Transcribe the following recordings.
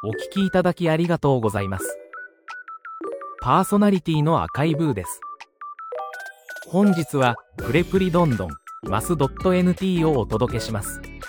お聞きいただきありがとうございます。パーソナリティの赤いブーです。本日はプレプリどんどんマス .nt をお届けします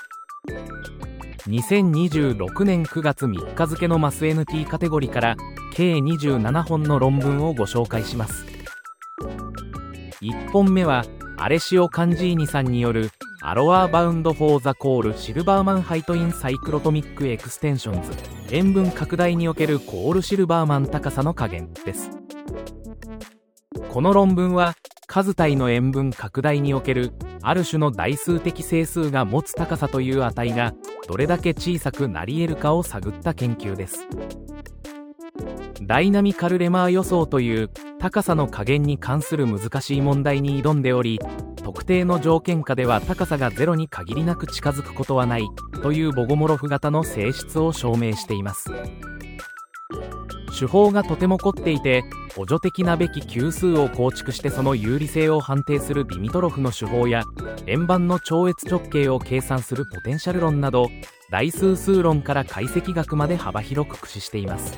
。2026年9月3日付のマス NT カテゴリーから計27本の論文をご紹介します。1本目はアレシオ・カンジーニさんによるアロアーバウンド・フォー・ザ・コール・シルバーマン・ハイト・イン・サイクロトミック・エクステンションズ塩分拡大におけるコール・シルバーマン高さの加減です。この論文は数体の塩分拡大におけるある種の代数的整数が持つ高さという値がどれだけ小さくなり得るかを探った研究です。ダイナミカルレマー予想という高さの加減に関する難しい問題に挑んでおり、特定の条件下では高さが0に限りなく近づくことはないというボゴモロフ型の性質を証明しています。手法がとても凝っていて、補助的なべき級数を構築してその有利性を判定するディミトロフの手法や円盤の超越直径を計算するポテンシャル論など、代数数論から解析学まで幅広く駆使しています。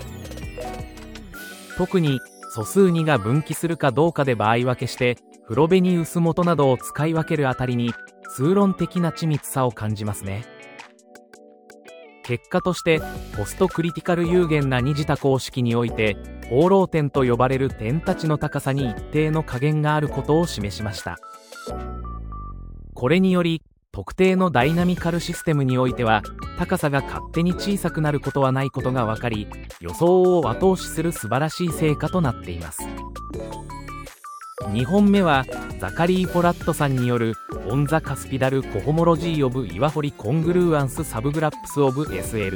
特に素数2が分岐するかどうかで場合分けしてフロベニウス元などを使い分けるあたりに数論的な緻密さを感じますね。結果としてポストクリティカル有限な二次多項式において放浪点と呼ばれる点たちの高さに一定の加減があることを示しました。これにより特定のダイナミカルシステムにおいては高さが勝手に小さくなることはないことが分かり、予想を後押しする素晴らしい成果となっています。2本目はザカリー・フォラットさんによるオン・ザ・カスピダル・コホモロジー・オブ・岩堀コングルーアンス・サブグラップス・オブ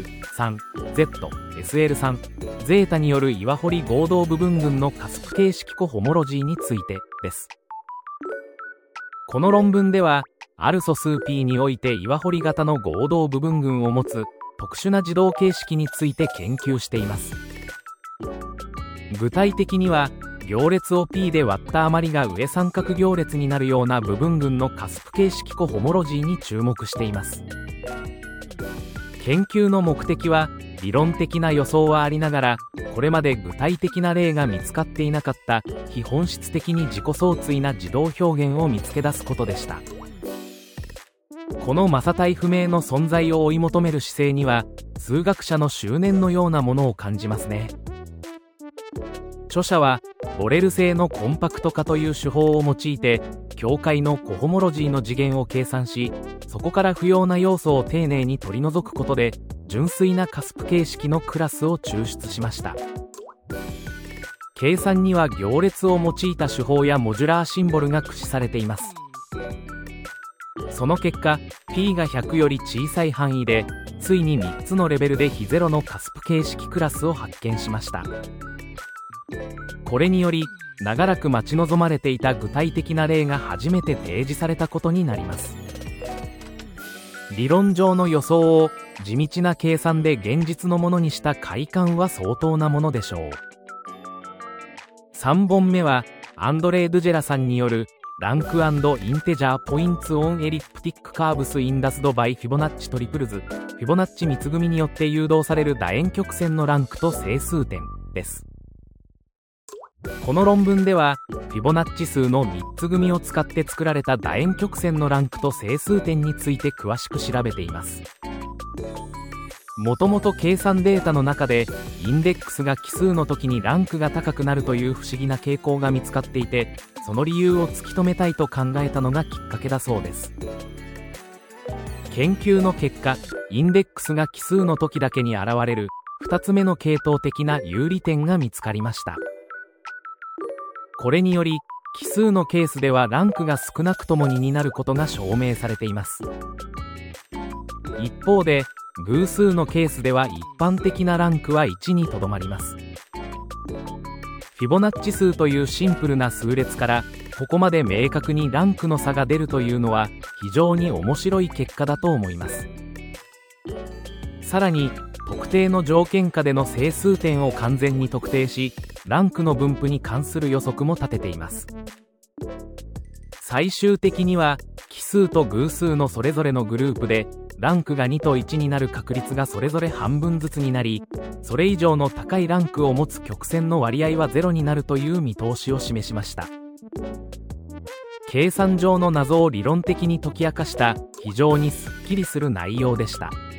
SL3Z、SL3 ゼータによる岩堀合同部分群のカスプ形式コホモロジーについてです。この論文ではある素数 P において岩堀型の合同部分群を持つ特殊な自動形式について研究しています。具体的には行列を P で割った余りが上三角行列になるような部分群のカスプ形式コホモロジーに注目しています。研究の目的は理論的な予想はありながら、これまで具体的な例が見つかっていなかった非本質的に自己相対な自動表現を見つけ出すことでした。この摩擦体不明の存在を追い求める姿勢には数学者の執念のようなものを感じますね。著者はボレル製のコンパクト化という手法を用いて境界のコホモロジーの次元を計算し、そこから不要な要素を丁寧に取り除くことで純粋なカスプ形式のクラスを抽出しました。計算には行列を用いた手法やモジュラーシンボルが駆使されています。その結果 P が100より小さい範囲でついに3つのレベルで非ゼロのカスプ形式クラスを発見しました。これにより長らく待ち望まれていた具体的な例が初めて提示されたことになります。理論上の予想を地道な計算で現実のものにした快感は相当なものでしょう。3本目はアンドレイ・ドゥジェラさんによるランク&インテジャーポインツオンエリプティックカーブスインダスドバイフィボナッチトリプルズフィボナッチ三つ組によって誘導される楕円曲線のランクと整数点です。この論文ではフィボナッチ数の3つ組を使って作られた楕円曲線のランクと整数点について詳しく調べています。もともと計算データの中でインデックスが奇数の時にランクが高くなるという不思議な傾向が見つかっていて、その理由を突き止めたいと考えたのがきっかけだそうです。研究の結果、インデックスが奇数の時だけに現れる2つ目の系統的な有利点が見つかりました。これにより奇数のケースではランクが少なくとも2になることが証明されています。一方で偶数のケースでは一般的なランクは1にとどまります。フィボナッチ数というシンプルな数列からここまで明確にランクの差が出るというのは非常に面白い結果だと思います。さらに特定の条件下での整数点を完全に特定し、ランクの分布に関する予測も立てています。最終的には奇数と偶数のそれぞれのグループでランクが2と1になる確率がそれぞれ半分ずつになり、それ以上の高いランクを持つ曲線の割合は0になるという見通しを示しました。計算上の謎を理論的に解き明かした非常にすっきりする内容でした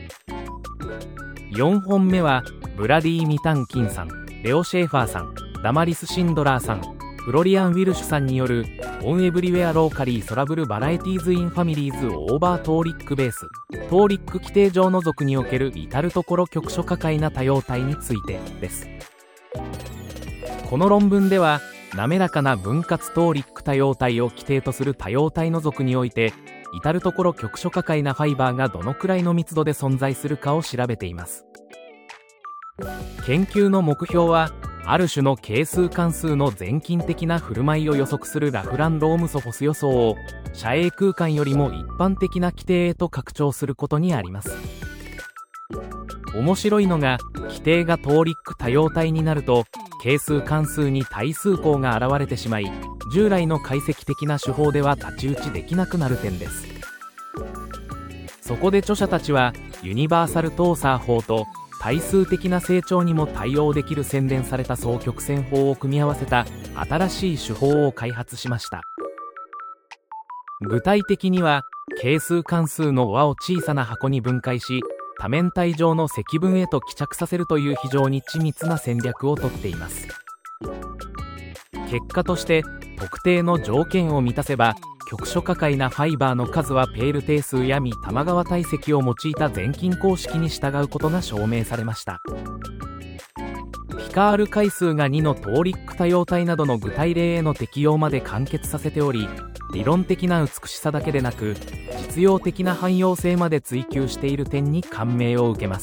。4本目はブラディ・ミタンキンさん、レオ・シェーファーさん、ダマリス・シンドラーさん、フロリアン・ウィルシュさんによるオンエブリウェアローカリートラブルバラエティーズ・イン・ファミリーズ・オーバートーリックベース、トーリック規定上の属における至るところ局所可解な多様体についてです。この論文では滑らかな分割トーリック多様体を規定とする多様体の属において至るところ局所可解なファイバーがどのくらいの密度で存在するかを調べています。研究の目標はある種の係数関数の全近的な振る舞いを予測するラフラン・ロームソフォス予想を遮影空間よりも一般的な規定へと拡張することにあります。面白いのが規定がトーリック多様体になると係数関数に対数項が現れてしまい、従来の解析的な手法では太刀打ちできなくなる点です。そこで著者たちはユニバーサルトーサー法と対数的な成長にも対応できる洗練された双曲線法を組み合わせた新しい手法を開発しました。具体的には係数関数の和を小さな箱に分解し多面体上の積分へと帰着させるという非常に緻密な戦略をとっています。結果として特定の条件を満たせば局所可解なファイバーの数はペール定数や未玉川体積を用いた全近公式に従うことが証明されました。ピカール回数が2のトーリック多様体などの具体例への適用まで完結させており、理論的な美しさだけでなく実用的な汎用性まで追求している点に感銘を受けます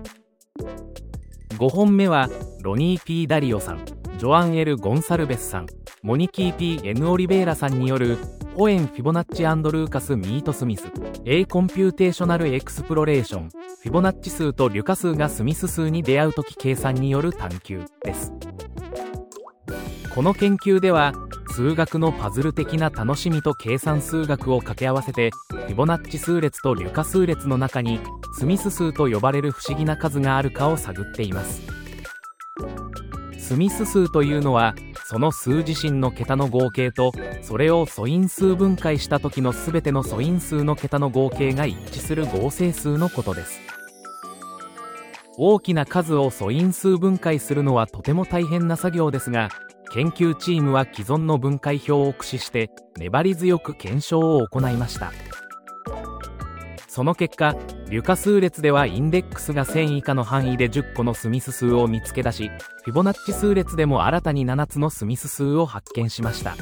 。5本目はロニー・ P ・ダリオさん、ジョアン・L・ゴンサルベスさん、モニキー・ P ・N・オリベーラさんによるホエン・フィボナッチ&ルーカス・ミート・スミス A コンピューテーショナル・エクスプロレーション、フィボナッチ数とリュカ数がスミス数に出会うとき計算による探求です。この研究では数学のパズル的な楽しみと計算数学を掛け合わせてフィボナッチ数列とリュカ数列の中にスミス数と呼ばれる不思議な数があるかを探っています。スミス数というのはその数自身の桁の合計とそれを素因数分解した時のすべての素因数の桁の合計が一致する合成数のことです。大きな数を素因数分解するのはとても大変な作業ですが、研究チームは既存の分解表を駆使して粘り強く検証を行いました。その結果、リュカ数列ではインデックスが1000以下の範囲で10個のスミス数を見つけ出し、フィボナッチ数列でも新たに7つのスミス数を発見しました。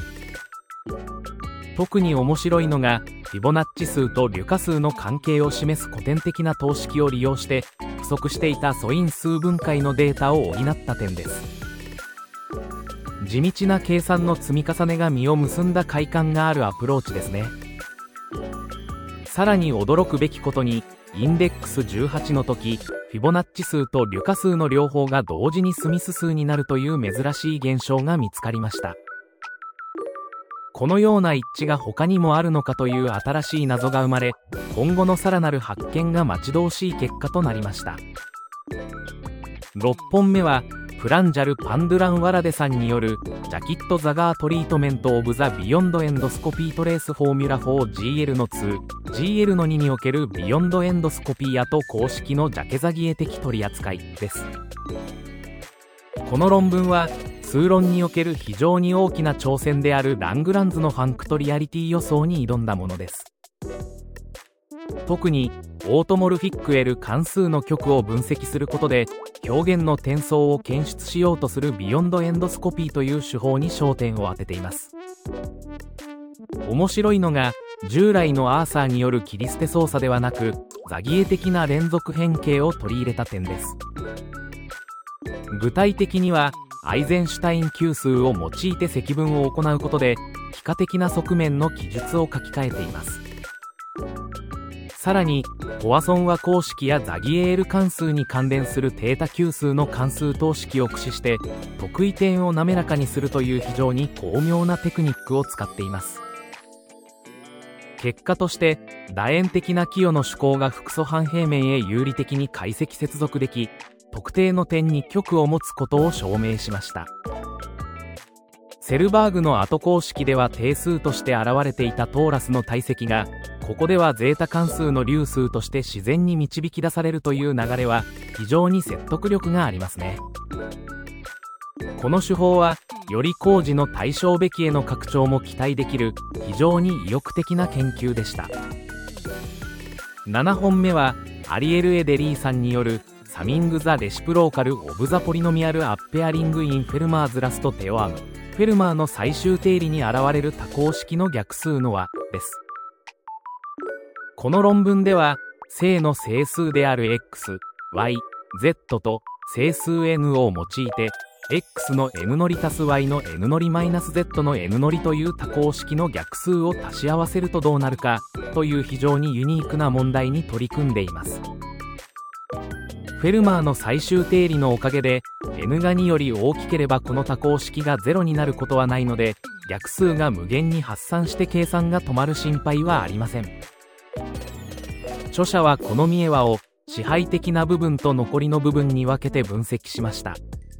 特に面白いのがフィボナッチ数とリュカ数の関係を示す古典的な等式を利用して不足していた素因数分解のデータを補った点です。地道な計算の積み重ねが実を結んだ快感があるアプローチですね。さらに驚くべきことにインデックス18の時フィボナッチ数とリュカ数の両方が同時にスミス数になるという珍しい現象が見つかりました。このような一致が他にもあるのかという新しい謎が生まれ、今後のさらなる発見が待ち遠しい結果となりました。6本目はプランジャル・パンドゥラン・ワラデさんによるジャキット・ザガー・トリートメント・オブ・ザ・ビヨンド・エンドスコピー・トレース・フォーミュラ 4GL の 2GL の2におけるビヨンド・エンドスコピーアと公式のジャケザギエ的取り扱いです。この論文は数論における非常に大きな挑戦であるラングランズのファンクトリアリティ予想に挑んだものです。特にオートモルフィック L 関数の極を分析することで表現の転送を検出しようとするビヨンドエンドスコピーという手法に焦点を当てています。面白いのが従来のアーサーによる切り捨て操作ではなくザギエ的な連続変形を取り入れた点です。具体的にはアイゼンシュタイン級数を用いて積分を行うことで幾何的な側面の記述を書き換えています。さらにポワソン和公式やザギエール関数に関連するテータ級数の関数等式を駆使して特異点を滑らかにするという非常に巧妙なテクニックを使っています。 結果として楕円的な寄与の手項が複素半平面へ有利的に解析接続でき、特定の点に極を持つことを証明しました。セルバーグの後公式では定数として現れていたトーラスの体積が、ここではゼータ関数の流数として自然に導き出されるという流れは非常に説得力がありますね。この手法はより工事の対象べきへの拡張も期待できる非常に意欲的な研究でした。7本目はアリエル・エデリーさんによるサミング・ザ・レシプローカル・オブ・ザ・ポリノミアル・アッペアリング・イン・フェルマーズ・ラスト・テオアム。フェルマーの最終定理に現れる多項式の逆数の和です。この論文では正の整数である x、y、z と整数 n を用いて x の n 乗り足す y の n 乗りマイナス z の n 乗りという多項式の逆数を足し合わせるとどうなるかという非常にユニークな問題に取り組んでいます。フェルマーの最終定理のおかげで n が2より大きければこの多項式が0になることはないので、逆数が無限に発散して計算が止まる心配はありません。著者はこのミエ和を支配的な部分と残りの部分に分けて分析しました。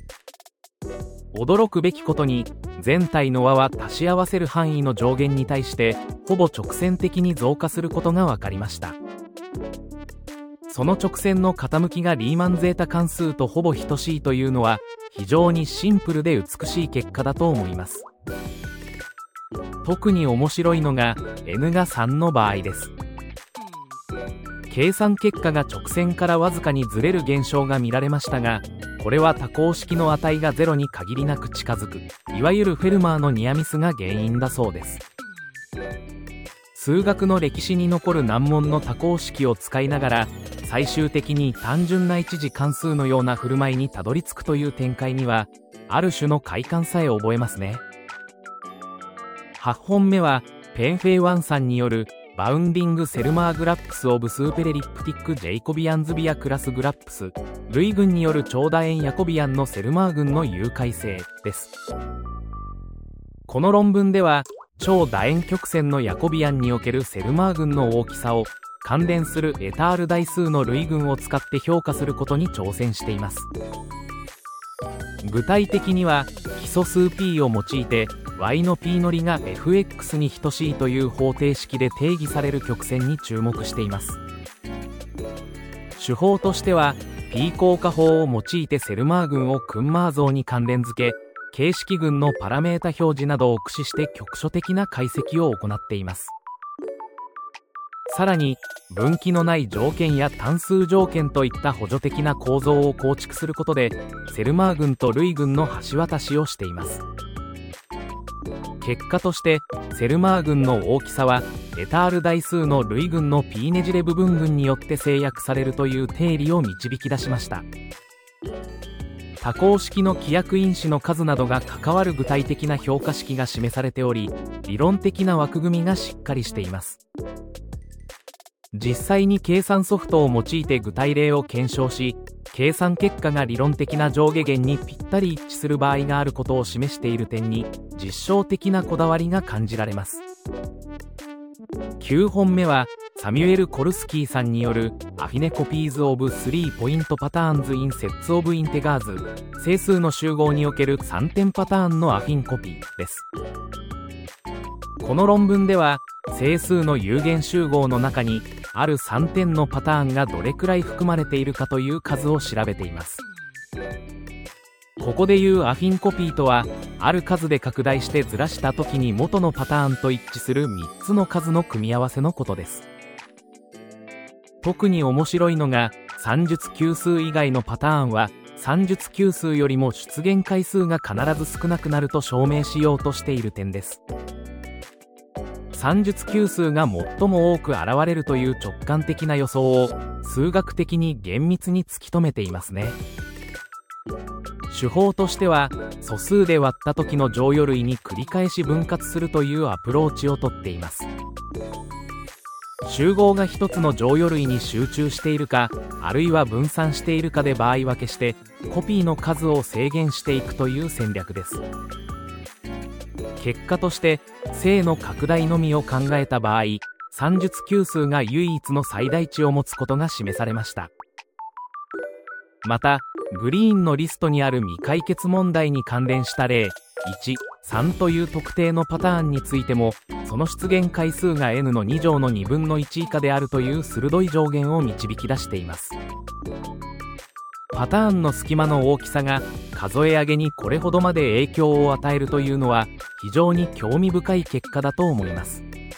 驚くべきことに全体の和は足し合わせる範囲の上限に対してほぼ直線的に増加することが分かりました。その直線の傾きがリーマンゼータ関数とほぼ等しいというのは非常にシンプルで美しい結果だと思います。特に面白いのが n が3の場合です。計算結果が直線からわずかにずれる現象が見られましたが、これは多項式の値が0に限りなく近づく、いわゆるフェルマーのニアミスが原因だそうです。数学の歴史に残る難問の多項式を使いながら最終的に単純な一次関数のような振る舞いにたどり着くという展開にはある種の快感さえ覚えますね。8本目はペンフェイワンさんによるバウンディング・セルマーグラップス・オブ・スーペレリプティック・ジェイコビアンズ・ビア・クラス・グラップス、類群による超楕円ヤコビアンのセルマー群の有解性です。この論文では超楕円曲線のヤコビアンにおけるセルマー群の大きさを関連するエタール代数の類群を使って評価することに挑戦しています。具体的には基礎数 p を用いて y の p 乗りが fx に等しいという方程式で定義される曲線に注目しています。手法としては p 効果法を用いてセルマー群をクンマー像に関連付け、形式群のパラメータ表示などを駆使して局所的な解析を行っています。さらに分岐のない条件や単数条件といった補助的な構造を構築することでセルマー群と類群の橋渡しをしています。結果としてセルマー群の大きさはエタール代数の類群の p ねじれ部分群によって制約されるという定理を導き出しました。多項式の規約因子の数などが関わる具体的な評価式が示されており、理論的な枠組みがしっかりしています。実際に計算ソフトを用いて具体例を検証し、計算結果が理論的な上下限にぴったり一致する場合があることを示している点に実証的なこだわりが感じられます。9本目はサミュエル・コルスキーさんによるアフィネコピーズ・オブ・3ポイントパターンズ・イン・セッツ・オブ・インテガーズ、整数の集合における3点パターンのアフィンコピーです。この論文では整数の有限集合の中にある3点のパターンがどれくらい含まれているかという数を調べています。ここでいうアフィンコピーとは、ある数で拡大してずらした時に元のパターンと一致する3つの数の組み合わせのことです。特に面白いのが算術級数以外のパターンは算術級数よりも出現回数が必ず少なくなると証明しようとしている点です。算術級数が最も多く現れるという直感的な予想を数学的に厳密に突き止めていますね。手法としては素数で割った時の乗与類に繰り返し分割するというアプローチをとっています。集合が一つの乗与類に集中しているか、あるいは分散しているかで場合分けしてコピーの数を制限していくという戦略です。結果として正の拡大のみを考えた場合、 算術級数が唯一の最大値を持つことが示されました。また、グリーンのリストにある未解決問題に関連した例、1、3という特定のパターンについても、その出現回数が n の2乗の2分の1以下であるという鋭い上限を導き出しています。パターンの隙間の大きさが数え上げにこれほどまで影響を与えるというのは非常に興味深い結果だと思います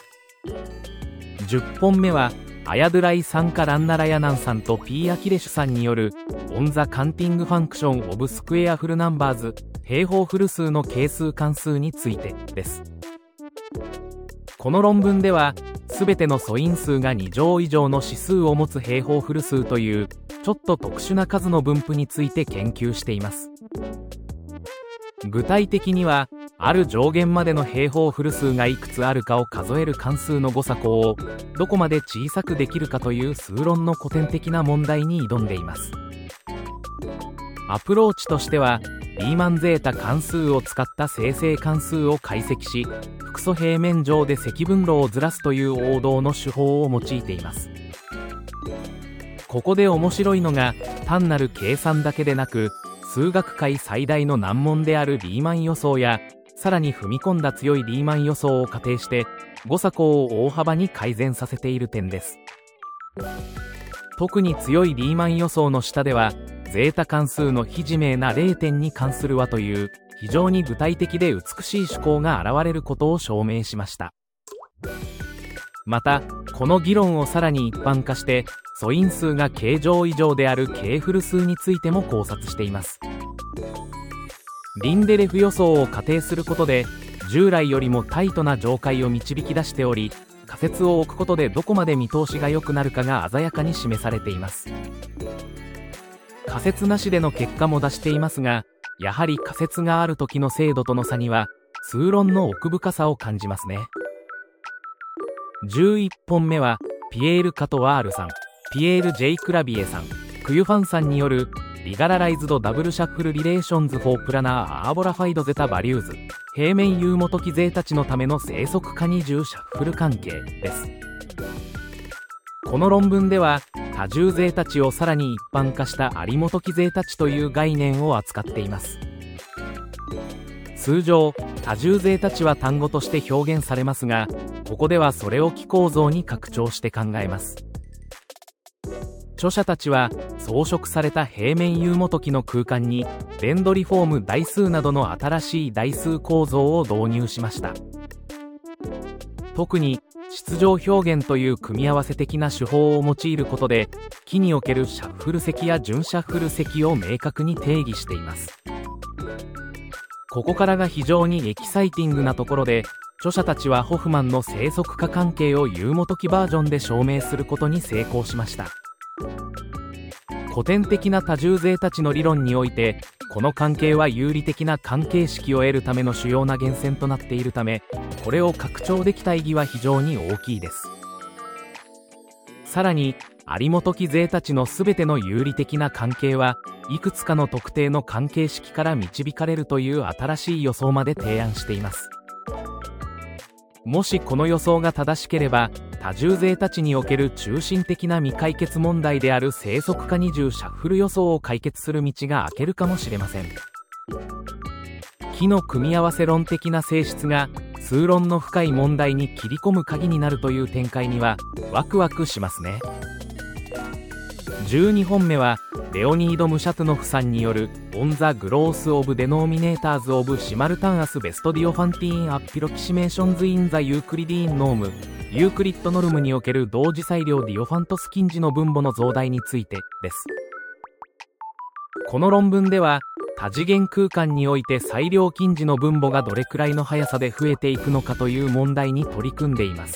。10本目はアヤドゥライさんかランナラヤナンさんと P アキレシュさんによる On the Counting Function of Square Full Numbers 平方フル数の係数関数についてです。この論文ではすべての素因数が2乗以上の指数を持つ平方フル数というちょっと特殊な数の分布について研究しています。具体的にはある上限までの平方フル数がいくつあるかを数える関数の誤差項をどこまで小さくできるかという数論の古典的な問題に挑んでいます。アプローチとしてはリーマンゼータ関数を使った生成関数を解析し複素平面上で積分路をずらすという王道の手法を用いています。ここで面白いのが単なる計算だけでなく数学界最大の難問であるリーマン予想やさらに踏み込んだ強いリーマン予想を仮定して誤差項を大幅に改善させている点です。特に強いリーマン予想の下ではゼータ関数の非自明な0点に関する和という非常に具体的で美しい手法が現れることを証明しました。またこの議論をさらに一般化して素因数がK乗以上であるKフル数についても考察しています。リンデレフ予想を仮定することで従来よりもタイトな上階を導き出しており仮説を置くことでどこまで見通しが良くなるかが鮮やかに示されています。仮説なしでの結果も出していますがやはり仮説がある時の精度との差には数論の奥深さを感じますね。11本目はピエール・カトワールさん、ピエール・ジェイ・クラビエさん、クユファンさんによるリガラライズドダブルシャッフルリレーションズフォープラナーアーボラファイドゼタバリューズ平面 U 元記ゼータ値のための生息可二重シャッフル関係です。この論文では多重ゼータ値をさらに一般化した有元記ゼータ値という概念を扱っています。通常多重ゼータ値は単語として表現されますがここではそれを記構造に拡張して考えます。著者たちは装飾された平面 U 元記の空間にベンドリフォーム代数などの新しい代数構造を導入しました。特に質状表現という組み合わせ的な手法を用いることで記におけるシャッフル積や準シャッフル積を明確に定義しています。ここからが非常にエキサイティングなところで著者たちはホフマンの生息化関係を U 元記バージョンで証明することに成功しました。古典的な多重ゼータ値の理論においてこの関係は有利的な関係式を得るための主要な源泉となっているためこれを拡張できた意義は非常に大きいです。さらに有元記ゼータ値のすべての有利的な関係はいくつかの特定の関係式から導かれるという新しい予想まで提案しています。もしこの予想が正しければ多重ゼータ値における中心的な未解決問題である生息可二重シャッフル予想を解決する道が開けるかもしれません。記の組み合わせ論的な性質が数論の深い問題に切り込む鍵になるという展開にはワクワクしますね。12本目はレオニード・ムシャトゥノフさんによる On the Growth of Denominators of Simultaneous Best Diophantine Approximations in the Euclidean Norm ユークリッドノルムにおける同時裁量ディオファントス近似の分母の増大についてです。この論文では多次元空間において裁量近似の分母がどれくらいの速さで増えていくのかという問題に取り組んでいます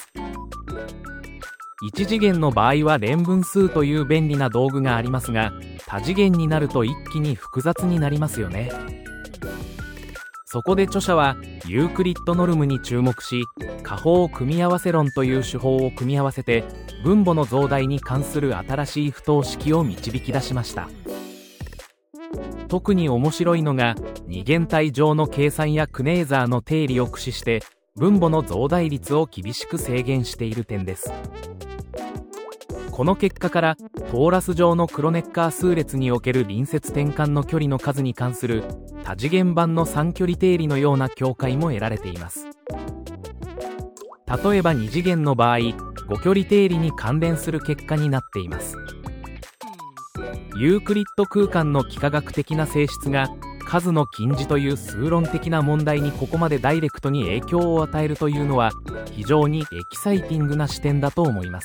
。1次元の場合は連分数という便利な道具がありますが多次元になると一気に複雑になりますよね。そこで著者はユークリッドノルムに注目し加法組み合わせ論という手法を組み合わせて分母の増大に関する新しい不等式を導き出しました。特に面白いのが二元体上の計算やクネーザーの定理を駆使して分母の増大率を厳しく制限している点です。この結果からトーラス上のクロネッカー数列における隣接転換の距離の数に関する多次元版の三距離定理のような境界も得られています。例えば2次元の場合、5距離定理に関連する結果になっています。ユークリッド空間の幾何学的な性質が数の近似という数論的な問題にここまでダイレクトに影響を与えるというのは非常にエキサイティングな視点だと思います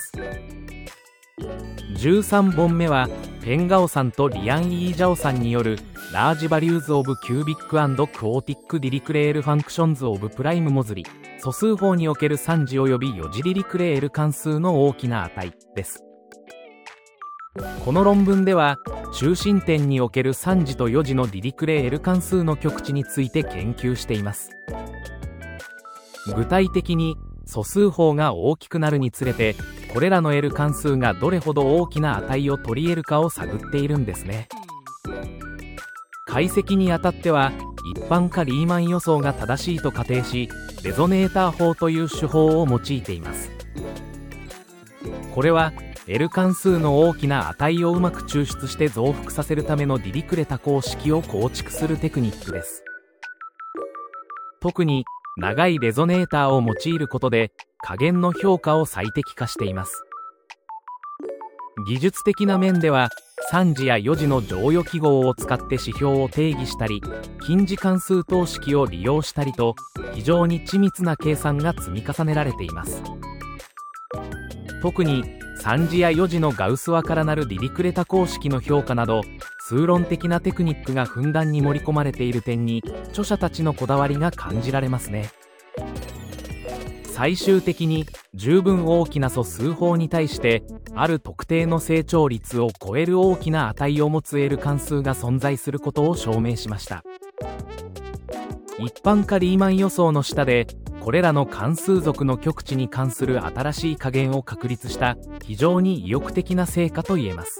。13本目はペンガオさんとリアン・イージャオさんによるラージバリューズ・オブ・キュービック・アンド・クオーティック・ディリクレール・ファンクションズ・オブ・プライム・モズリ素数法における3次及び4次ディリクレール関数の大きな値です。この論文では中心点における3次と4次のディリクレール関数の極値について研究しています。具体的に素数法が大きくなるにつれてこれらの L 関数がどれほど大きな値を取り得るかを探っているんですね。解析にあたっては一般化リーマン予想が正しいと仮定しレゾネーター法という手法を用いています。これはL 関数の大きな値をうまく抽出して増幅させるためのディリクレ多項式を構築するテクニックです。特に長いレゾネーターを用いることで加減の評価を最適化しています。技術的な面では3次や4次の乗与記号を使って指標を定義したり近似関数等式を利用したりと非常に緻密な計算が積み重ねられています。特に3次や4次のガウス和からなるディリクレ多項式の評価など数論的なテクニックがふんだんに盛り込まれている点に著者たちのこだわりが感じられますね。最終的に十分大きな素数法に対してある特定の成長率を超える大きな値を持つ L 関数が存在することを証明しました。一般化リーマン予想の下でこれらの関数属の極値に関する新しい加減を確立した非常に意欲的な成果と言えます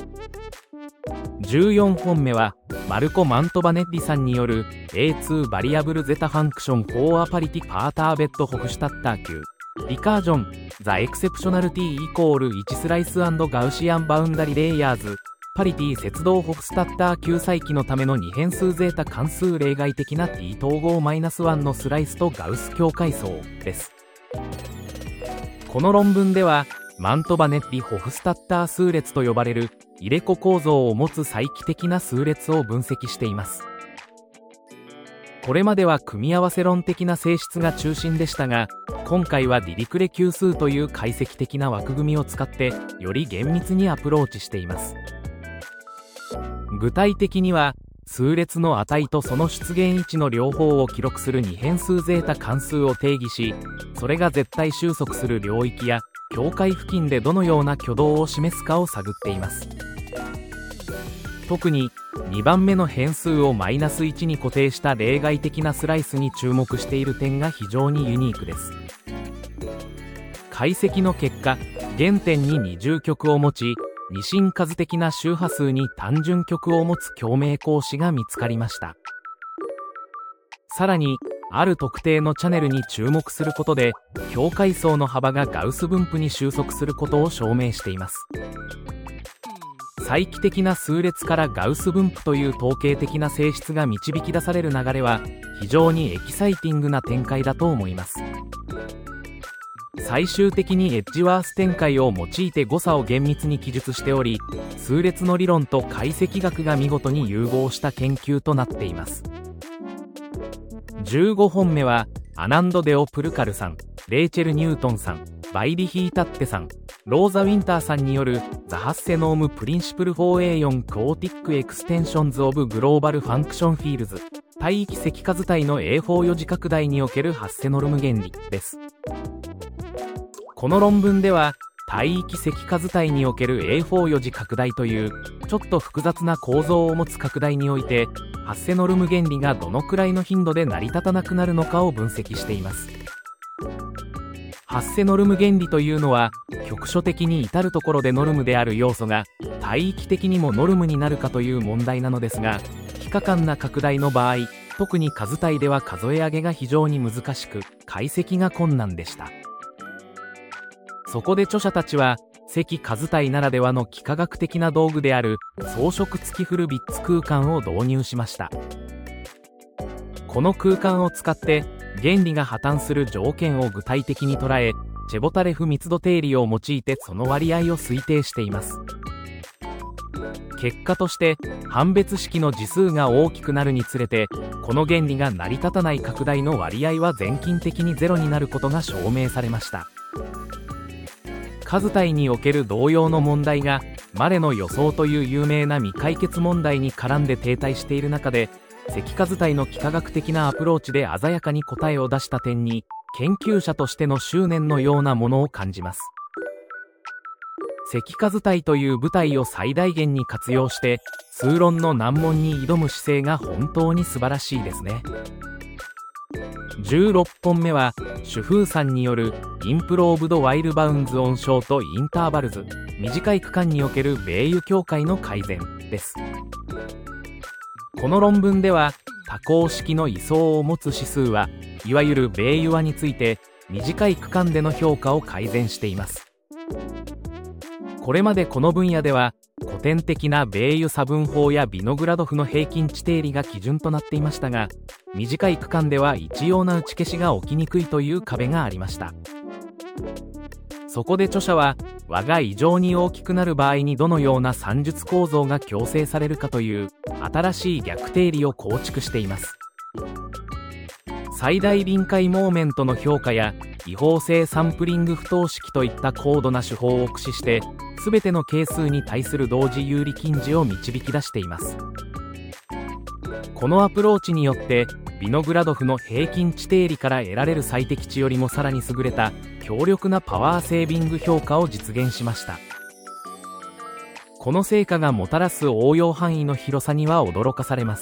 。14本目はマルコ・マントバネッリさんによる A2 バリアブルゼタファンクションフォーアパリティパーターベッドホフシュタッター級リカージョンザ・エクセプショナル t イコール1スライス&ガウシアンバウンダリレイヤーズパリティ接動ホフスタッター級再帰のための2変数ゼータ関数例外的な t 統合 -1 のスライスとガウス境界相です。この論文ではマントバネッリ・ホフスタッター数列と呼ばれる入れ子構造を持つ再帰的な数列を分析しています。これまでは組み合わせ論的な性質が中心でしたが今回はディリクレ級数という解析的な枠組みを使ってより厳密にアプローチしています。具体的には数列の値とその出現位置の両方を記録する2変数ゼータ関数を定義しそれが絶対収束する領域や境界付近でどのような挙動を示すかを探っています。特に2番目の変数を-1に固定した例外的なスライスに注目している点が非常にユニークです。解析の結果原点に二重極を持ち二進数的な周波数に単純極を持つ共鳴格子が見つかりました。さらにある特定のチャネルに注目することで境界層の幅がガウス分布に収束することを証明しています。再帰的な数列からガウス分布という統計的な性質が導き出される流れは非常にエキサイティングな展開だと思います。最終的にエッジワース展開を用いて誤差を厳密に記述しており数列の理論と解析学が見事に融合した研究となっています。15本目はアナンド・デオ・プルカルさんレイチェル・ニュートンさんバイリヒータッテさんローザ・ウィンターさんによるザ・ハッセノーム・プリンシプル 4A4 クオーティック・エクステンションズ・オブ・グローバル・ファンクション・フィールズ帯域積数体の A4 4次拡大におけるハッセノルム原理です。この論文では帯域積数体における A4 4次拡大というちょっと複雑な構造を持つ拡大においてハッセノルム原理がどのくらいの頻度で成り立たなくなるのかを分析しています。ハッセノルム原理というのは局所的に至るところでノルムである要素が帯域的にもノルムになるかという問題なのですが非可感な拡大の場合特に数体では数え上げが非常に難しく、解析が困難でした。そこで著者たちは積数体ならではの幾何学的な道具である装飾付きフルビッツ空間を導入しました。この空間を使って原理が破綻する条件を具体的に捉え、チェボタレフ密度定理を用いてその割合を推定しています。結果として判別式の次数が大きくなるにつれて、この原理が成り立たない拡大の割合は全近的にゼロになることが証明されました。数体における同様の問題がマレの予想という有名な未解決問題に絡んで停滞している中で、積数体の幾何学的なアプローチで鮮やかに答えを出した点に研究者としての執念のようなものを感じます。積数体という舞台を最大限に活用して数論の難問に挑む姿勢が本当に素晴らしいですね。16本目はシュフーさんによるインプローブドワイルバウンズオンショートインターバルズ、短い区間における米油境界の改善です。この論文では多項式の位相を持つ指数はいわゆる米油和について短い区間での評価を改善しています。これまでこの分野では古典的な米油差分法やビノグラドフの平均値定理が基準となっていましたが、短い区間では一様な打ち消しが起きにくいという壁がありました。そこで著者は和が異常に大きくなる場合にどのような算術構造が強制されるかという新しい逆定理を構築しています。最大臨界モーメントの評価や違法性サンプリング不等式といった高度な手法を駆使して全ての係数に対する同時有利近似を導き出しています。このアプローチによってビノグラドフの平均値定理から得られる最適値よりもさらに優れた強力なパワーセービング評価を実現しました。この成果がもたらす応用範囲の広さには驚かされます。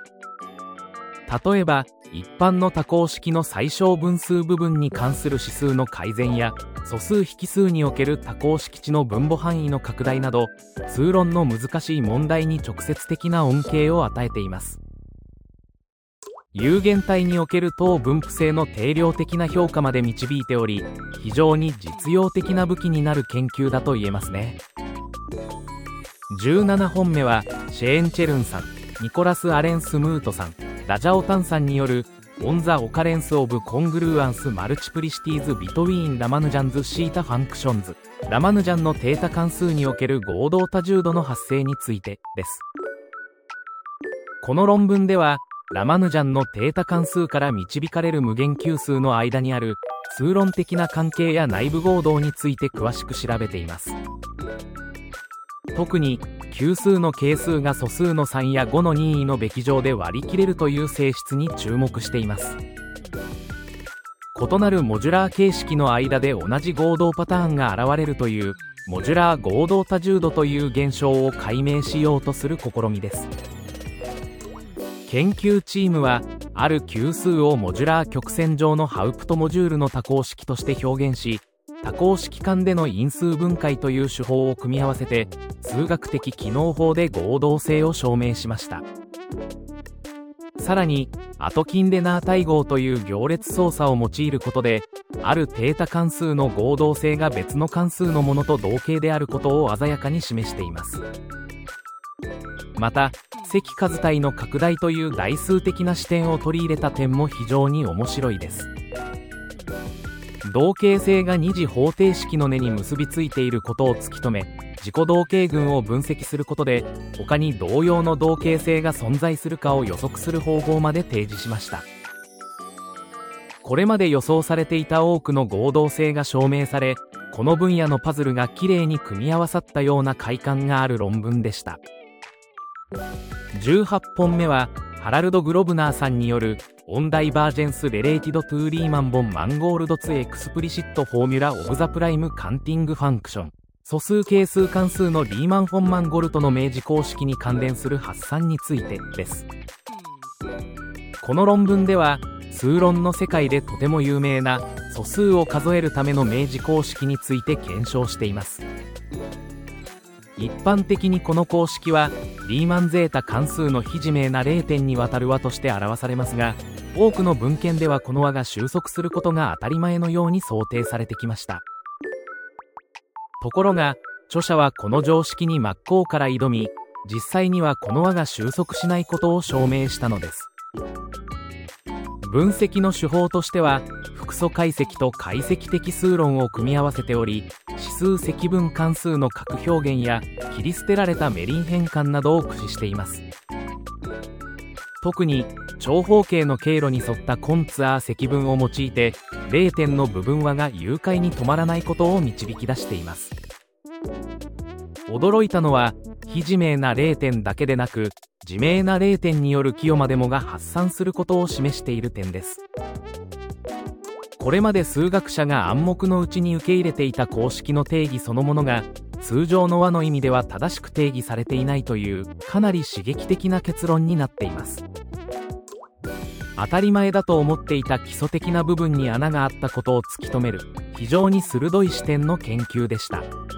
例えば一般の多項式の最小分数部分に関する指数の改善や素数引数における多項式値の分母範囲の拡大など、数論の難しい問題に直接的な恩恵を与えています。有限体における等分布性の定量的な評価まで導いており、非常に実用的な武器になる研究だと言えますね。17本目はシェーン・チェルンさん、ニコラス・アレンス・ムートさん、ラジャオタンさんによるオン・ザ・オカレンス・オブ・コングルーアンス・マルチプリシティーズ・ビトウィーン・ラマヌジャンズ・シータ・ファンクションズ、ラマヌジャンの定多関数における合同多重度の発生についてです。この論文ではラマヌジャンの定多関数から導かれる無限級数の間にある数論的な関係や内部合同について詳しく調べています。特に級数の係数が素数の3や5の任意のべき乗で割り切れるという性質に注目しています。異なるモジュラー形式の間で同じ合同パターンが現れるというモジュラー合同多重度という現象を解明しようとする試みです。研究チームはある級数をモジュラー曲線上のハウプトモジュールの多項式として表現し、多項式間での因数分解という手法を組み合わせて数学的機能法で合同性を証明しました。さらにアトキンデナー対合という行列操作を用いることで、ある定多関数の合同性が別の関数のものと同型であることを鮮やかに示しています。また積数体の拡大という代数的な視点を取り入れた点も非常に面白いです。同型性が二次方程式の根に結びついていることを突き止め、自己同型群を分析することで他に同様の同型性が存在するかを予測する方法まで提示しました。これまで予想されていた多くの合同性が証明され、この分野のパズルがきれいに組み合わさったような快感がある論文でした。18本目はハラルド・グロブナーさんによるオンダイバージェンス・レレイティド・トゥー・リーマン・ボン・マンゴールドツ・エクスプリシット・フォーミュラ・オブ・ザ・プライム・カンティング・ファンクション、素数係数関数のリーマン・フォン・マンゴルトの明示公式に関連する発散についてです。この論文では数論の世界でとても有名な素数を数えるための明示公式について検証しています。 一般的にこの公式はリーマンゼータ関数の非自明な0点にわたる和として表されますが、多くの文献ではこの和が収束することが当たり前のように想定されてきました。ところが著者はこの常識に真っ向から挑み、実際にはこの和が収束しないことを証明したのです。分析の手法としては複素解析と解析的数論を組み合わせており、指数積分関数の各表現や切り捨てられたメリン変換などを駆使しています。特に長方形の経路に沿ったコンツァー積分を用いて0点の部分和が誘拐に止まらないことを導き出しています。驚いたのは非自明な0点だけでなく自明な0点による寄与までもが発散することを示している点です。これまで数学者が暗黙のうちに受け入れていた公式の定義そのものが通常の和の意味では正しく定義されていないというかなり刺激的な結論になっています。当たり前だと思っていた基礎的な部分に穴があったことを突き止める非常に鋭い視点の研究でした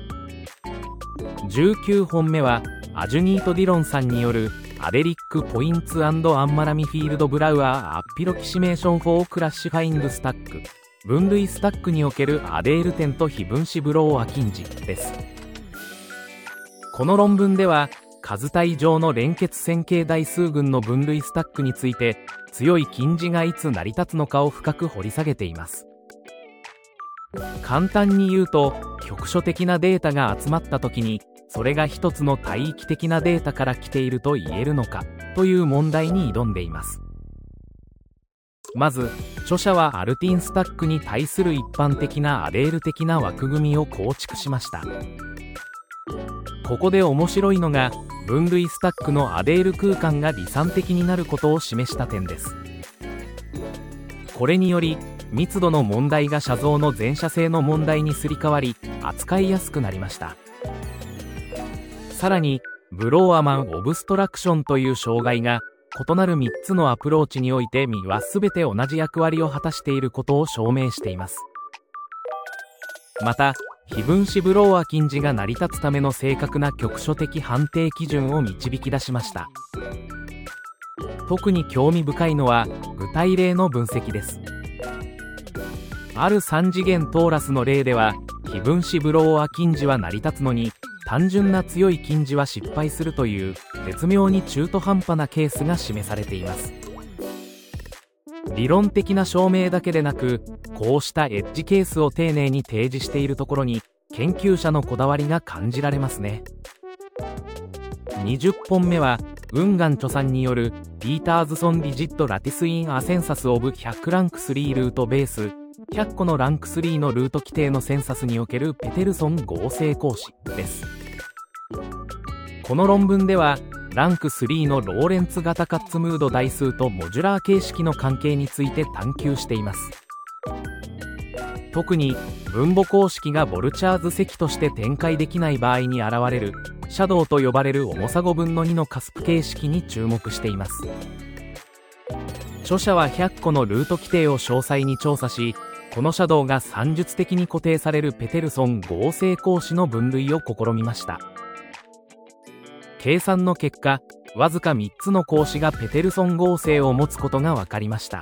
。19本目はアジュニート・ディロンさんによるアデリック・ポインツ&アンマラミフィールド・ブラウアー・アッピロキシメーション・フォー・クラッシュファイング・スタック分類スタックにおけるアデール点と非分子ブローア近似です。この論文では数体上の連結線形代数群の分類スタックについて強い近似がいつ成り立つのかを深く掘り下げています。簡単に言うと局所的なデータが集まった時にそれが一つの帯域的なデータから来ていると言えるのかという問題に挑んでいます。まず著者はアルティンスタックに対する一般的なアデール的な枠組みを構築しました。ここで面白いのが分類スタックのアデール空間が離散的になることを示した点です。これにより密度の問題が写像の全写性の問題にすり替わり扱いやすくなりました。さらにブローアマン・オブストラクションという障害が異なる3つのアプローチにおいて実は全て同じ役割を果たしていることを証明しています。また非分子ブローア近似が成り立つための正確な局所的判定基準を導き出しました。特に興味深いのは具体例の分析です。ある3次元トーラスの例では非分子ブローア近似は成り立つのに単純な強い近似は失敗するという絶妙に中途半端なケースが示されています。理論的な証明だけでなくこうしたエッジケースを丁寧に提示しているところに研究者のこだわりが感じられますね。20本目はウンガンチョさんによるピーターズソン・ディジット・ラティス・イン・アセンサス・オブ・100ランク3ルートベース100個のランク3のルート規定のセンサスにおけるペテルソン合成公式です。この論文ではランク3のローレンツ型カッツムード代数とモジュラー形式の関係について探求しています。特に分母公式がボルチャーズ積として展開できない場合に現れるシャドウと呼ばれる重さ5分の2のカスプ形式に注目しています。著者は100個のルート規定を詳細に調査し、このシャドウが算術的に固定されるペテルソン合成公式の分類を試みました。計算の結果、わずか3つの公式がペテルソン合成を持つことが分かりました。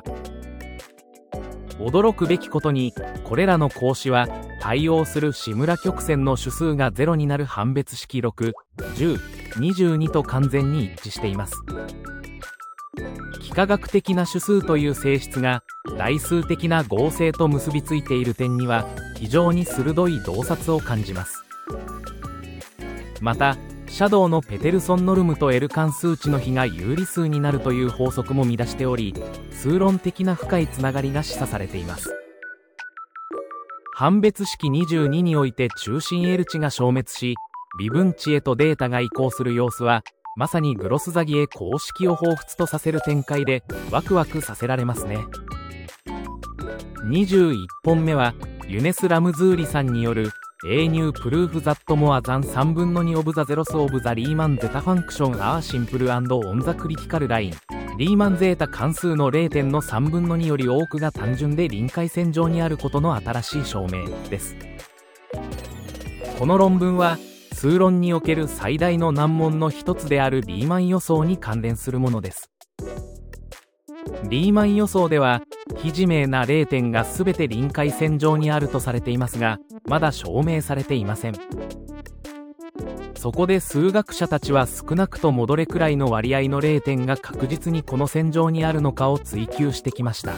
驚くべきことにこれらの公式は対応する志村曲線の種数が0になる判別式6、10、22と完全に一致しています。幾何学的な種数という性質が代数的な合成と結びついている点には非常に鋭い洞察を感じます。またシャドウのペテルソンノルムと L 関数値の比が有理数になるという法則も見出しており、数論的な深いつながりが示唆されています。判別式22において中心 L 値が消滅し微分値へとデータが移行する様子はまさにグロスザギエ公式を彷彿とさせる展開でワクワクさせられますね。21本目はユネス・ラムズーリさんによるA new proof that more than 3分の2 of the zeros of the Riemann zeta function are simple and on the critical line リーマンゼータ関数の 0 点の3分の2より多くが単純で臨界線上にあることの新しい証明です。この論文は数論における最大の難問の一つであるリーマン予想に関連するものです。リーマン予想では非自明な0点が全て臨界線上にあるとされていますが、まだ証明されていません。そこで数学者たちは少なくともどれくらいの割合の0点が確実にこの線上にあるのかを追求してきました。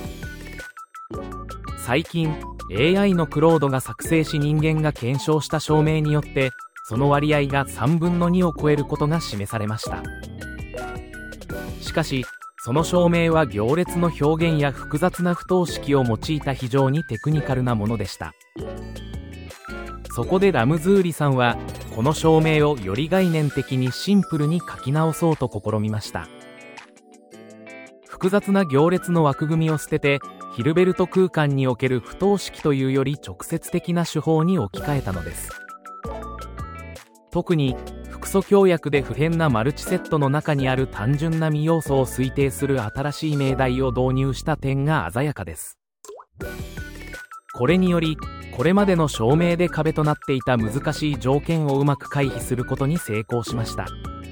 最近 AI のクロードが作成し人間が検証した証明によってその割合が3分の2を超えることが示されました。しかしその証明は行列の表現や複雑な不等式を用いた非常にテクニカルなものでした。そこでラムズーリさんはこの証明をより概念的にシンプルに書き直そうと試みました。複雑な行列の枠組みを捨ててヒルベルト空間における不等式というより直接的な手法に置き換えたのです。特に複素協約で不変なマルチセットの中にある単純な未要素を推定する新しい命題を導入した点が鮮やかです。これによりこれまでの証明で壁となっていた難しい条件をうまく回避することに成功しました。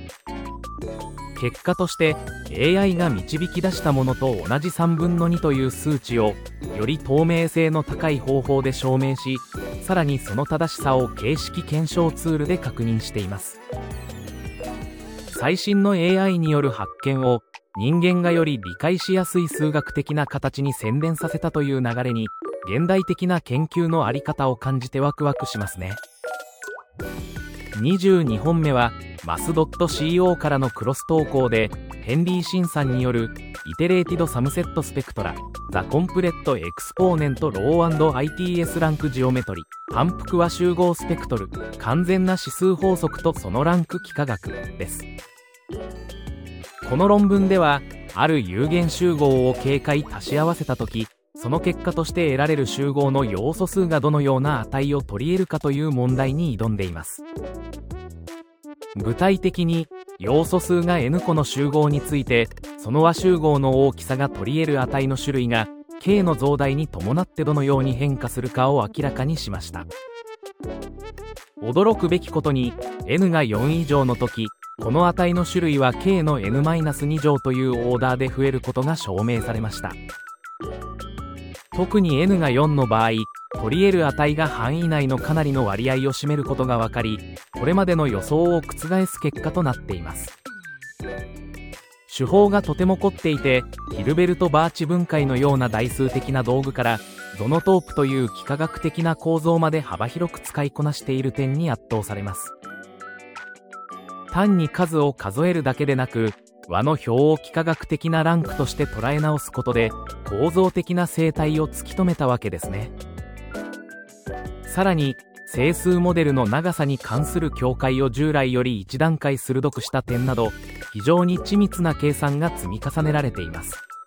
結果として AI が導き出したものと同じ3分の2という数値をより透明性の高い方法で証明し、さらにその正しさを形式検証ツールで確認しています。最新の AI による発見を人間がより理解しやすい数学的な形に洗練させたという流れに現代的な研究のあり方を感じてワクワクしますね。22本目はマス.co からのクロス投稿でヘンリー・シンさんによるイテレーティド・サムセット・スペクトラザ・コンプレット・エクスポーネント・ロー& ITS ランク・ジオメトリ反復和集合スペクトル完全な指数法則とそのランク幾何学です。この論文ではある有限集合を軽快足し合わせたときその結果として得られる集合の要素数がどのような値を取り得るかという問題に挑んでいます。具体的に要素数が n 個の集合についてその和集合の大きさが取り得る値の種類が k の増大に伴ってどのように変化するかを明らかにしました。驚くべきことに n が4以上の時この値の種類は k の n-2 乗というオーダーで増えることが証明されました。特に n が4の場合取り得る値が範囲内のかなりの割合を占めることが分かりこれまでの予想を覆す結果となっています。手法がとても凝っていてヒルベルト・バーチ分解のような代数的な道具からゾノトープという幾何学的な構造まで幅広く使いこなしている点に圧倒されます。単に数を数えるだけでなく和の表を幾何学的なランクとして捉え直すことで構造的な生態を突き止めたわけですね。さらに整数モデルの長さに関する境界を従来より一段階鋭くした点など非常に緻密な計算が積み重ねられています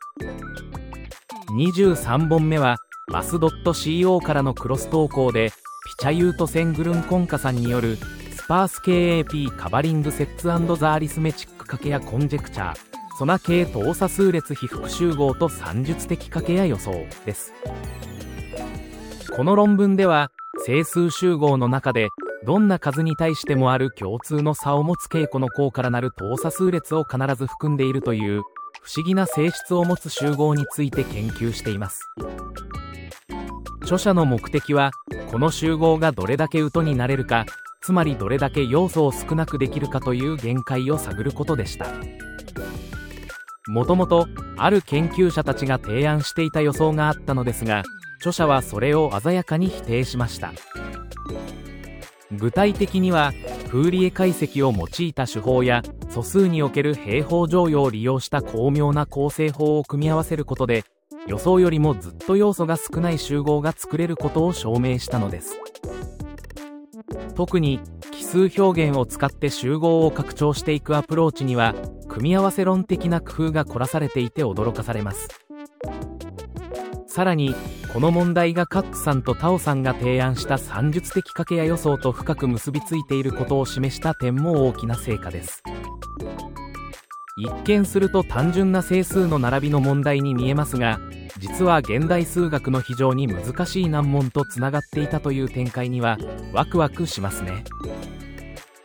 。23本目はマス.co からのクロス投稿でピチャユート・セングルン・コンカさんによるスパース KAP カバリングセッツ&ザ・アリスメチック掛けやコンジェクチャーソナ系等差数列比複集合と算術的掛けや予想です。この論文では整数集合の中でどんな数に対してもある共通の差を持つ稽古の項からなる等差数列を必ず含んでいるという不思議な性質を持つ集合について研究しています。著者の目的はこの集合がどれだけ疎になれるかつまりどれだけ要素を少なくできるかという限界を探ることでした。もともとある研究者たちが提案していた予想があったのですが著者はそれを鮮やかに否定しました。具体的にはフーリエ解析を用いた手法や素数における平方乗用を利用した巧妙な構成法を組み合わせることで予想よりもずっと要素が少ない集合が作れることを証明したのです。特に奇数表現を使って集合を拡張していくアプローチには組み合わせ論的な工夫が凝らされていて驚かされます。さらにこの問題がカッツさんとタオさんが提案した算術的掛けや予想と深く結びついていることを示した点も大きな成果です。一見すると単純な整数の並びの問題に見えますが実は現代数学の非常に難しい難問とつながっていたという展開にはワクワクしますね。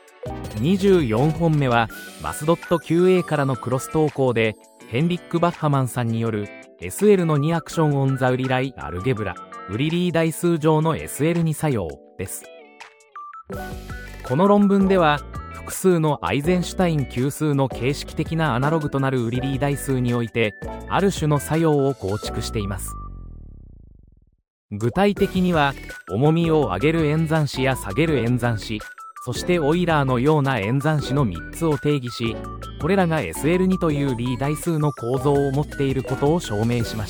24本目はマスドット QA からのクロス投稿で、ヘンリック・バッハマンさんによる SL の2アクションオンザウリライアルゲブラ、ウリリー代数上の SL2 作用です。この論文では、複数のアイゼンシュタイン級数の形式的なアナログとなるウリリー代数において、ある種の作用を構築しています。具体的には、重みを上げる演算子や下げる演算子、そしてオイラーのような演算子の3つを定義し、これらが SL2 というリー代数の構造を持っていることを証明しました。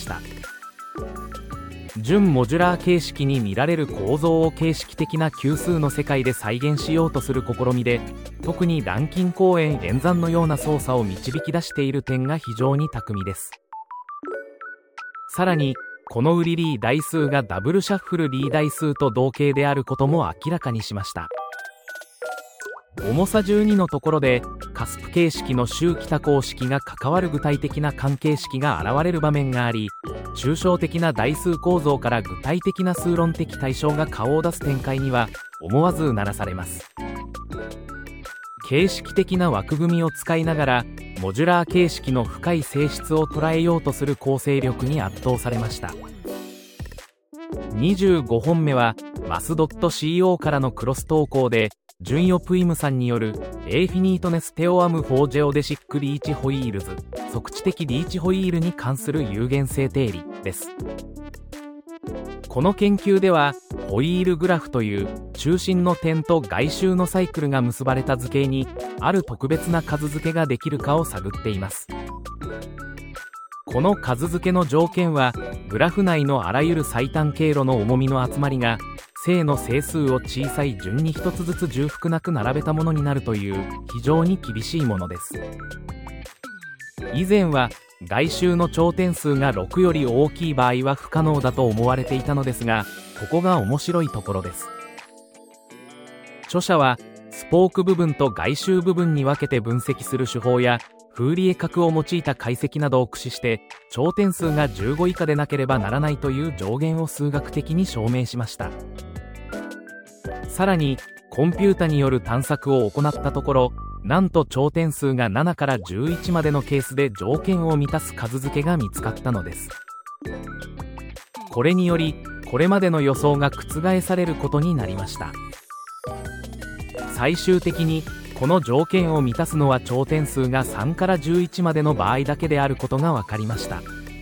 準モジュラー形式に見られる構造を形式的な級数の世界で再現しようとする試みで、特にランキン公演演算のような操作を導き出している点が非常に巧みです。さらに、このウリリー代数がダブルシャッフルリー代数と同型であることも明らかにしました。重さ12のところで、カスプ形式の周期多項式が関わる具体的な関係式が現れる場面があり、抽象的な代数構造から具体的な数論的対象が顔を出す展開には思わずうならされます。形式的な枠組みを使いながらモジュラー形式の深い性質を捉えようとする構成力に圧倒されました。25本目はマスドット CO からのクロス投稿で、ジュンヨプイムさんによるエーフィニートネステオアムフォージェオデシックリーチホイールズ、測地的リーチホイールに関する有限性定理です。この研究では、ホイールグラフという中心の点と外周のサイクルが結ばれた図形にある特別な数付けができるかを探っています。この数付けの条件は、グラフ内のあらゆる最短経路の重みの集まりが正の整数を小さい順に一つずつ重複なく並べたものになるという非常に厳しいものです。以前は外周の頂点数が6より大きい場合は不可能だと思われていたのですが、ここが面白いところです。著者はスポーク部分と外周部分に分けて分析する手法やフーリエ角を用いた解析などを駆使して、頂点数が15以下でなければならないという上限を数学的に証明しました。さらにコンピュータによる探索を行ったところ、なんと頂点数が7から11までのケースで条件を満たす数付けが見つかったのです。これによりこれまでの予想が覆されることになりました。最終的にこの条件を満たすのは頂点数が3から11までの場合だけであることが分かりました。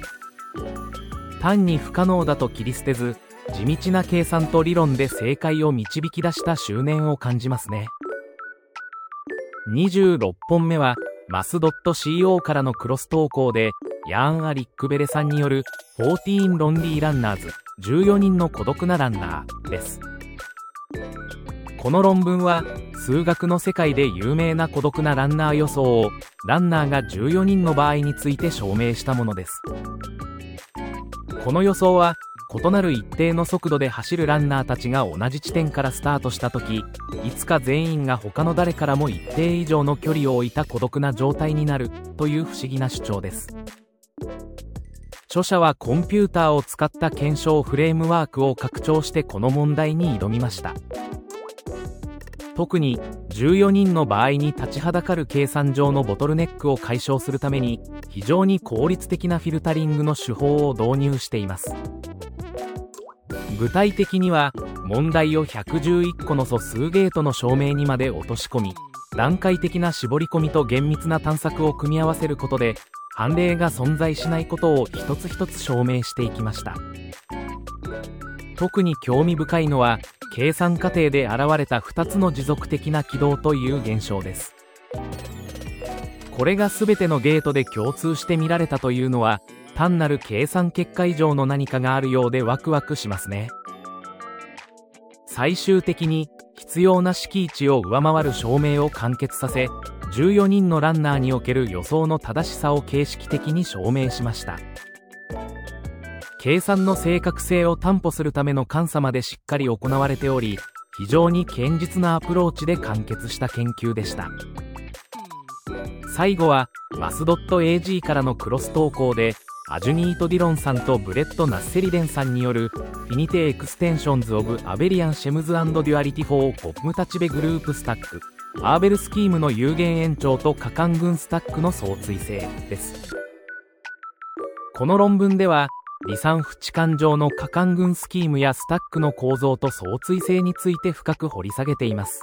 単に不可能だと切り捨てず、地道な計算と理論で正解を導き出した執念を感じますね。26本目はマスドット CO からのクロス投稿で、ヤーン・アリックベレさんによる14ロンリーランナーズ、14人の孤独なランナーです。この論文は数学の世界で有名な孤独なランナー予想をランナーが14人の場合について証明したものです。この予想は異なる一定の速度で走るランナーたちが同じ地点からスタートした時、いつか全員が他の誰からも一定以上の距離を置いた孤独な状態になるという不思議な主張です。著者はコンピューターを使った検証フレームワークを拡張してこの問題に挑みました。特に14人の場合に立ちはだかる計算上のボトルネックを解消するために非常に効率的なフィルタリングの手法を導入しています。具体的には問題を111個の素数ゲートの証明にまで落とし込み、段階的な絞り込みと厳密な探索を組み合わせることで判例が存在しないことを一つ一つ証明していきました。特に興味深いのは計算過程で現れた2つの持続的な軌道という現象です。これが全てのゲートで共通して見られたというのは単なる計算結果以上の何かがあるようでワクワクしますね。最終的に必要な敷地を上回る証明を完結させ、14人のランナーにおける予想の正しさを形式的に証明しました。計算の正確性を担保するための監査までしっかり行われており、非常に堅実なアプローチで完結した研究でした。最後はマスドット AG からのクロス投稿で、アジュニート・ディロンさんとブレッド・ナッセリデンさんによるフィニテ・エクステンションズ・オブ・アベリアン・シェムズ・デュアリティ・フォー・コッムタチベグループ・スタックアーベルスキームの有限延長と可換群スタックの相対性です。この論文では、離散不置換上の可換群スキームやスタックの構造と相対性について深く掘り下げています。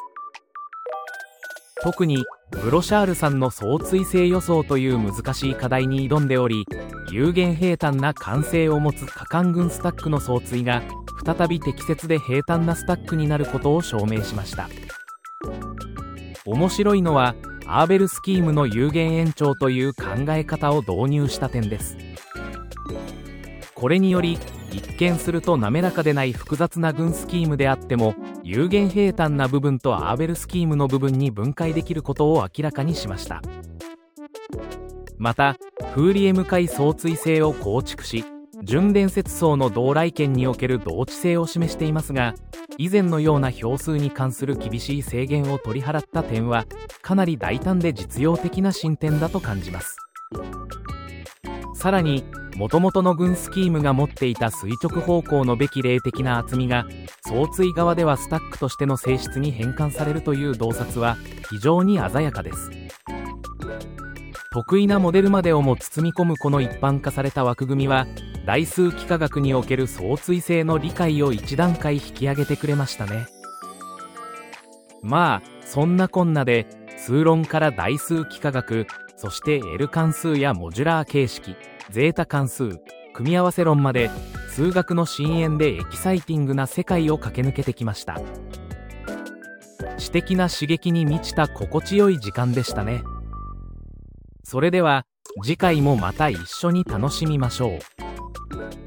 特に、ブロシャールさんの相対性予想という難しい課題に挑んでおり、有限平坦な慣性を持つ可換群スタックの相対が、再び適切で平坦なスタックになることを証明しました。面白いのは、アーベルスキームの有限延長という考え方を導入した点です。これにより、一見すると滑らかでない複雑な群スキームであっても、有限平坦な部分とアーベルスキームの部分に分解できることを明らかにしました。また、フーリエム解相対性を構築し、準伝説層の同来圏における同値性を示していますが、以前のような票数に関する厳しい制限を取り払った点は、かなり大胆で実用的な進展だと感じます。さらに、元々の群スキームが持っていた垂直方向のべき霊的な厚みが、相対側ではスタックとしての性質に変換されるという洞察は、非常に鮮やかです。得意なモデルまでをも包み込むこの一般化された枠組みは、代数幾何学における相対性の理解を一段階引き上げてくれましたね。まあ、そんなこんなで、数論から代数幾何学、そして L 関数やモジュラー形式、ゼータ関数、組み合わせ論まで、数学の深淵でエキサイティングな世界を駆け抜けてきました。知的な刺激に満ちた心地よい時間でしたね。それでは、次回もまた一緒に楽しみましょう。